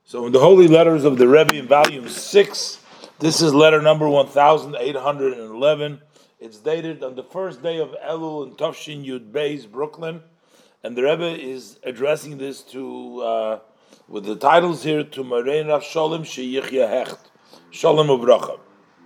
So in the Holy Letters of the Rebbe in Volume 6, this is letter number 1811. It's dated on the first day of Elul in Tafshin Yud Beis, Brooklyn. And the Rebbe is addressing this to, with the titles here, to Morein Rav Sholem Sheyichya Hecht, Sholem Ubracha.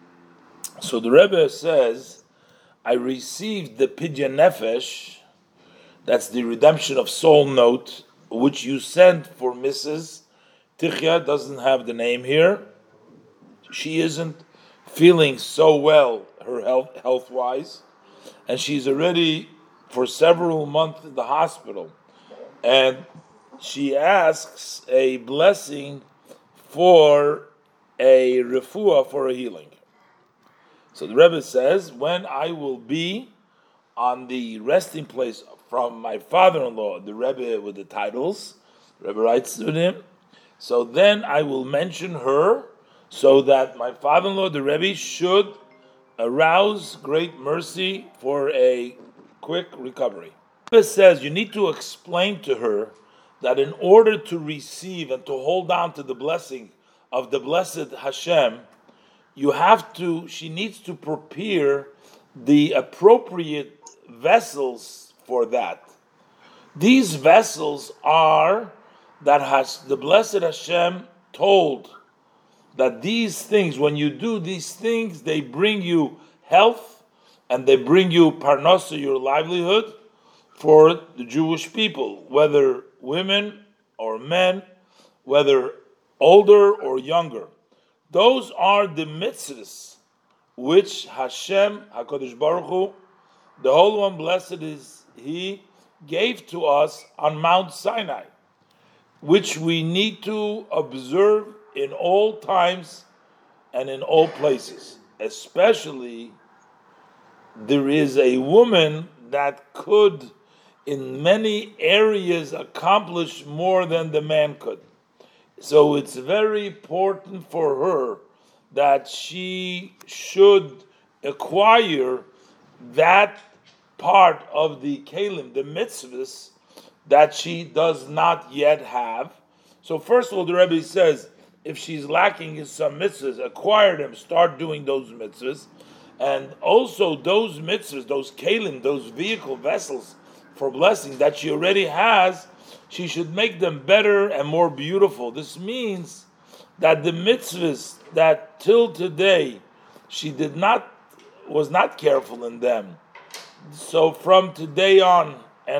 So the Rebbe says, I received the Pidyon Nefesh, that's the redemption of soul note, which you sent for Mrs. Tichya, doesn't have the name here. She isn't feeling so well, her health-wise, and she's already for several months in the hospital. And she asks a blessing for a refuah, for a healing. So the Rebbe says, when I will be on the resting place from my father-in-law, the Rebbe with the titles, the Rebbe writes to him, so then I will mention her so that my father-in-law, the Rebbe, should arouse great mercy for a quick recovery. The Rebbe says you need to explain to her that in order to receive and to hold on to the blessing of the blessed Hashem, she needs to prepare the appropriate vessels for that. These vessels are that the blessed Hashem told that these things, when you do these things, they bring you health and they bring you parnasa, your livelihood, for the Jewish people, whether women or men, whether older or younger. Those are the mitzvahs which Hashem, HaKadosh Baruch Hu, the Holy One, blessed is He, gave to us on Mount Sinai, which we need to observe in all times and in all places. Especially, there is a woman that could, in many areas, accomplish more than the man could. So it's very important for her that she should acquire that part of the kelim, the mitzvahs, that she does not yet have. So first of all, the Rebbe says, if she's lacking in some mitzvahs, acquire them, start doing those mitzvahs. And also those mitzvahs, those kelim, those vehicle vessels for blessing that she already has, she should make them better and more beautiful. This means that the mitzvahs that till today she was not careful in them. So from today on,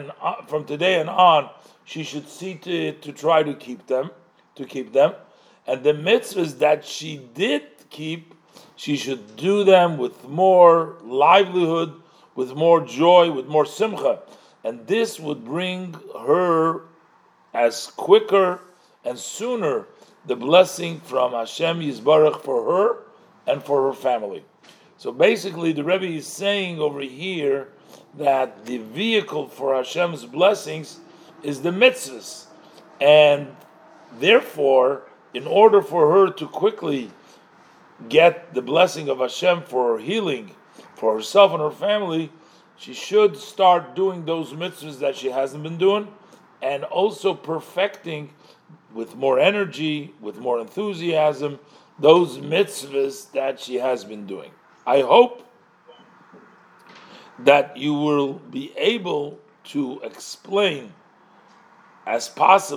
she should see to try to keep them. And the mitzvahs that she did keep, she should do them with more livelihood, with more joy, with more simcha. And this would bring her as quicker and sooner the blessing from Hashem Yisbarach for her and for her family. So basically the Rebbe is saying over here that the vehicle for Hashem's blessings is the mitzvahs. And therefore, in order for her to quickly get the blessing of Hashem for her healing, for herself and her family, she should start doing those mitzvahs that she hasn't been doing, and also perfecting with more energy, with more enthusiasm, those mitzvahs that she has been doing. I hope that you will be able to explain as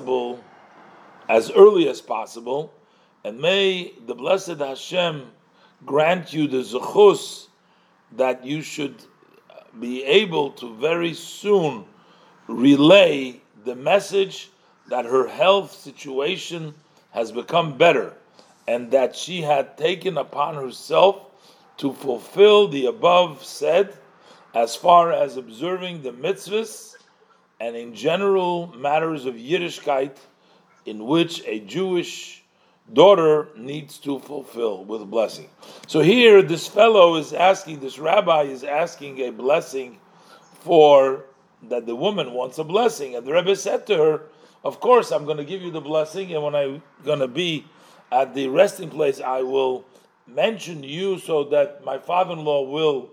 early as possible, and may the blessed Hashem grant you the zechus that you should be able to very soon relay the message that her health situation has become better, and that she had taken upon herself to fulfill the above said as far as observing the mitzvahs and in general matters of Yiddishkeit in which a Jewish daughter needs to fulfill with blessing. So here this rabbi is asking a blessing for that the woman wants a blessing. And the Rebbe said to her, of course I'm going to give you the blessing, and when I'm going to be at the resting place, I will mention you so that my father-in-law will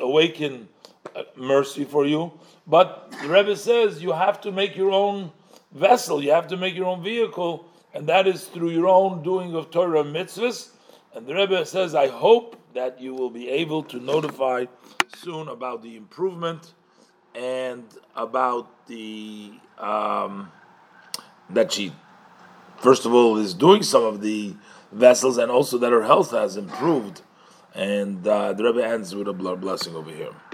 awaken mercy for you. But the Rebbe says you have to make your own vessel. You have to make your own vehicle, and that is through your own doing of Torah mitzvahs. And the Rebbe says, I hope that you will be able to notify soon about the improvement and about the that she, first of all, is doing some of the vessels, and also that her health has improved. And the Rebbe ends with a blessing over here.